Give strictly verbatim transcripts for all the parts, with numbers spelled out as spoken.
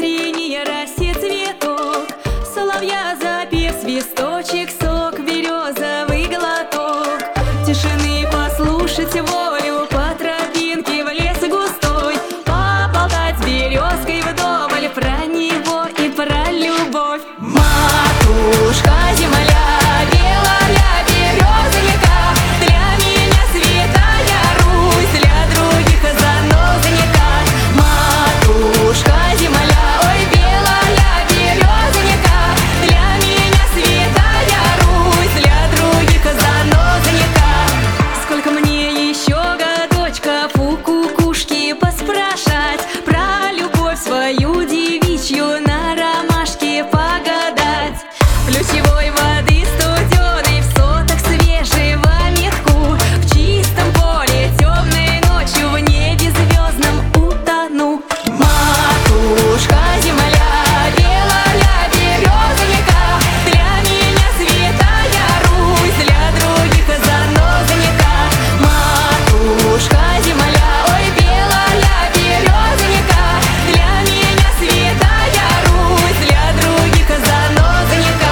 сирени растет цветок, соловья запев свисточек, сок березовый глоток. Тишины послушать волю по тропинке в лес густой, поболтать с березкой вдоволь про него и про любовь. Матушка земля, белая березовика, для меня святая Русь, для других занозаника. Матушка земля, ой, белая березовика, для меня святая Русь, для других занозаника. Сколько мне еще годочков у кукушки поспрашать про любовь свою девичью, на ромашке погадать. Ключевой воды студеной, в сотах свежего метку, в чистом поле темной ночью, в небе звездном утону. Матушка земля, белая березовика, для меня святая Русь, для других занозаника. Матушка земля, ой, белая березовика, для меня святая Русь, для других занозаника.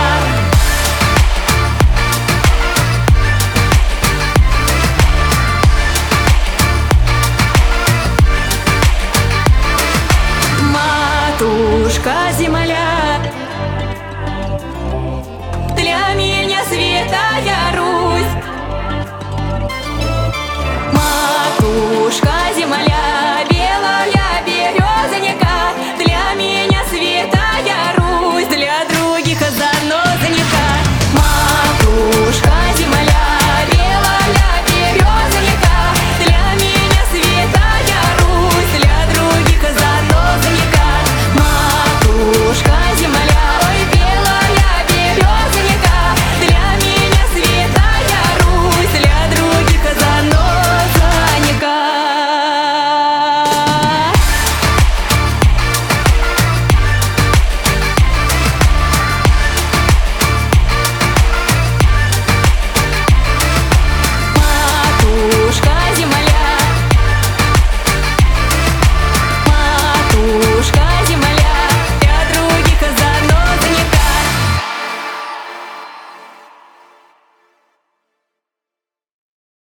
Матушка земля,